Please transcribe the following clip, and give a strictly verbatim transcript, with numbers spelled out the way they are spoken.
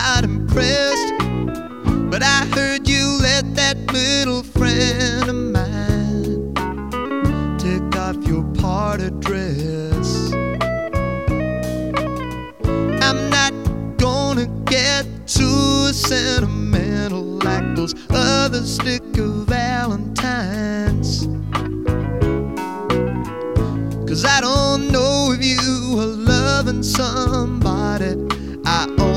not impressed, but I heard you let that little friend of mine take off your party dress. I'm not gonna get too sentimental like those other sticker valentines, 'cause I don't know if you are loving somebody I own.